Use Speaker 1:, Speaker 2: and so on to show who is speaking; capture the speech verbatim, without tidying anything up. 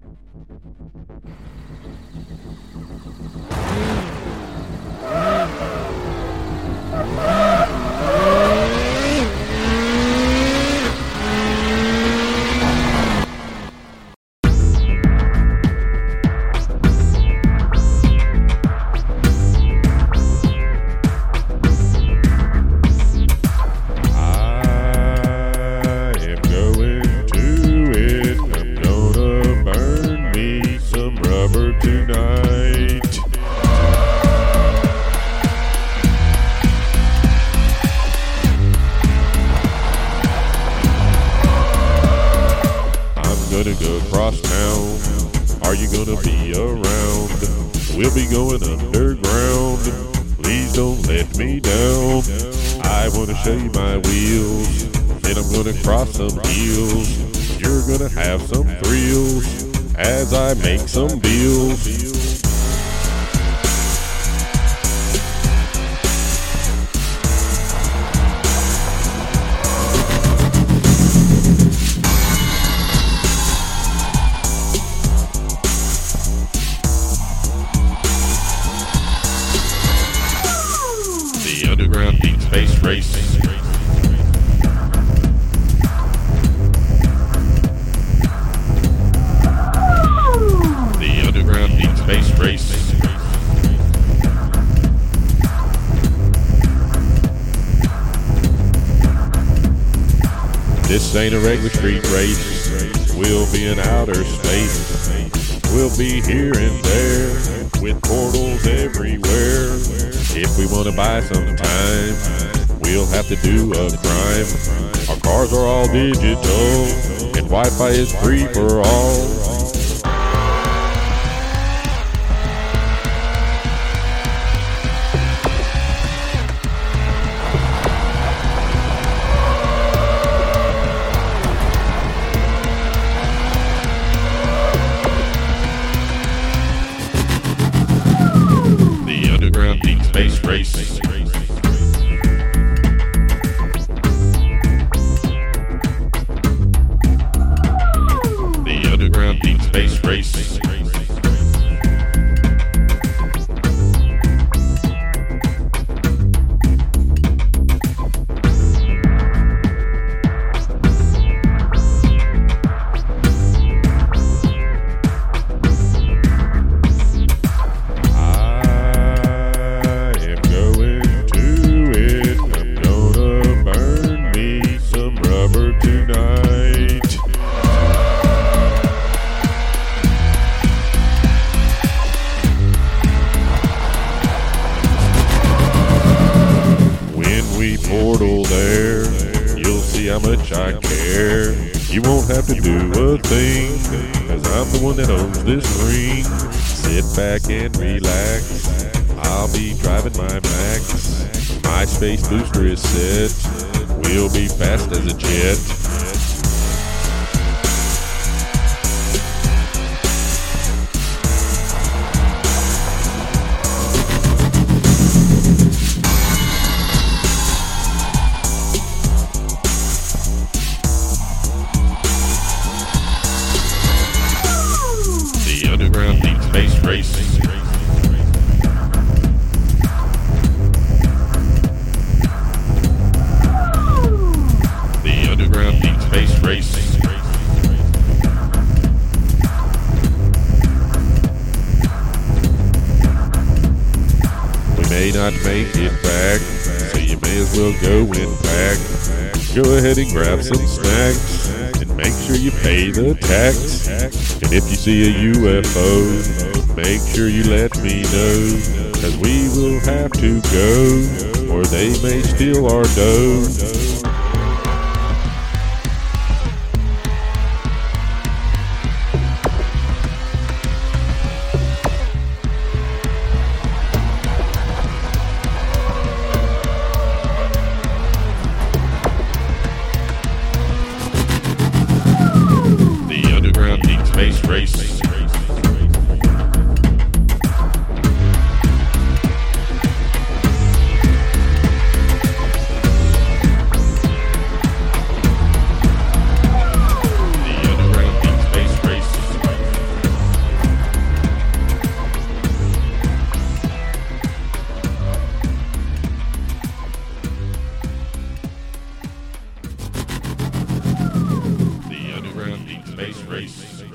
Speaker 1: Gonna go across town. Are you gonna be around? We'll be going underground. Please don't let me down. I wanna show you my wheels. Then I'm gonna cross some hills. You're gonna have some thrills as I make some deals. The underground deep space race. The underground deep space race. This ain't a regular street race. We'll be in outer space. We'll be here and there with portals everywhere. If we want to buy some time, we'll have to do a crime. Our cars are all digital, and Wi-Fi is free for all. The underground deep space race. The underground deep space race. Portal there, you'll see how much I care. You won't have to do a thing, cause I'm the one that owns this ring. Sit back and relax, I'll be driving my Max. My space booster is set, we'll be fast as a jet. The underground deep space race. The underground deep space race. We may not make it back, so you may as well go in pack. Go ahead and grab some snacks, and make sure you pay the tax. And if you see a U F O, make sure you let me know, cause we will have to go, or they may steal our dough. Space race. space race.